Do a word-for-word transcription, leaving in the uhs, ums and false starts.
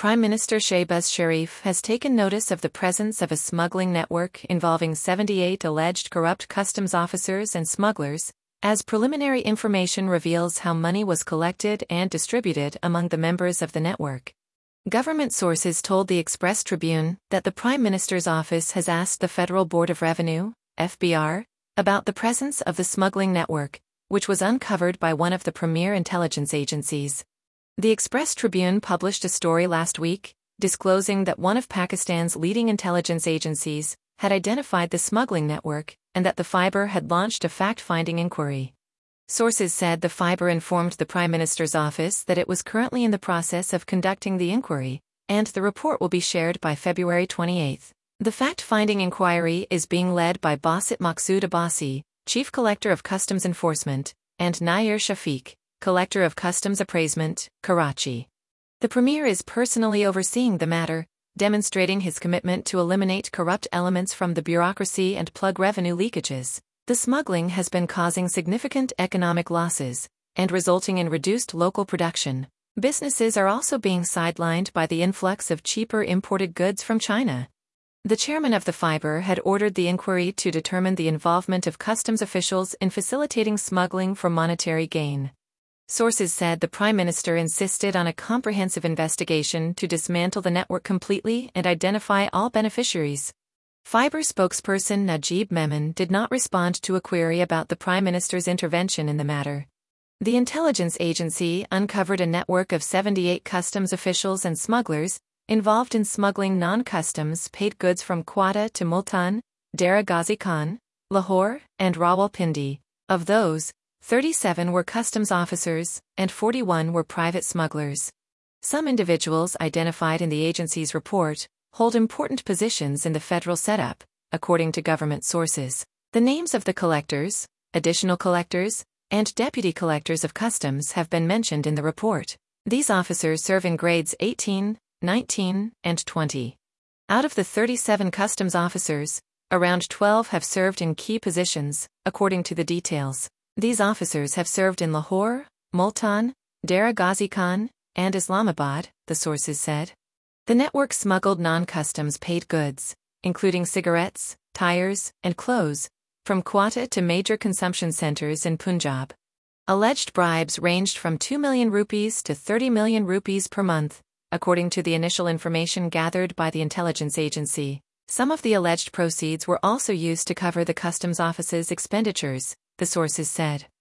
Prime Minister Shehbaz Sharif has taken notice of the presence of a smuggling network involving seventy-eight alleged corrupt customs officers and smugglers, as preliminary information reveals how money was collected and distributed among the members of the network. Government sources told the Express Tribune that the Prime Minister's office has asked the Federal Board of Revenue, F B R, about the presence of the smuggling network, which was uncovered by one of the premier intelligence agencies. The Express Tribune published a story last week, disclosing that one of Pakistan's leading intelligence agencies had identified the smuggling network and that the F I B R had launched a fact-finding inquiry. Sources said the F I B R informed the Prime Minister's office that it was currently in the process of conducting the inquiry, and the report will be shared by February twenty-eighth. The fact-finding inquiry is being led by Basit Maqsood Abbasi, Chief Collector of Customs Enforcement, and Nair Shafiq, Collector of Customs Appraisement, Karachi. The Premier is personally overseeing the matter, demonstrating his commitment to eliminate corrupt elements from the bureaucracy and plug revenue leakages. The smuggling has been causing significant economic losses and resulting in reduced local production. Businesses are also being sidelined by the influx of cheaper imported goods from China. The chairman of the F I B R had ordered the inquiry to determine the involvement of customs officials in facilitating smuggling for monetary gain. Sources said the Prime Minister insisted on a comprehensive investigation to dismantle the network completely and identify all beneficiaries. F I B R spokesperson Najib Memon did not respond to a query about the Prime Minister's intervention in the matter. The intelligence agency uncovered a network of seventy-eight customs officials and smugglers involved in smuggling non-customs paid goods from Quetta to Multan, Dera Ghazi Khan, Lahore, and Rawalpindi. Of those, thirty-seven were customs officers, and forty-one were private smugglers. Some individuals identified in the agency's report hold important positions in the federal setup, according to government sources. The names of the collectors, additional collectors, and deputy collectors of customs have been mentioned in the report. These officers serve in grades eighteen, nineteen, and twenty. Out of the thirty-seven customs officers, around twelve have served in key positions, according to the details. These officers have served in Lahore, Multan, Dera Ghazi Khan, and Islamabad, the sources said. The network smuggled non-customs paid goods, including cigarettes, tires, and clothes, from Quetta to major consumption centers in Punjab. Alleged bribes ranged from two million rupees to thirty million rupees per month, according to the initial information gathered by the intelligence agency. Some of the alleged proceeds were also used to cover the customs office's expenditures, the sources said.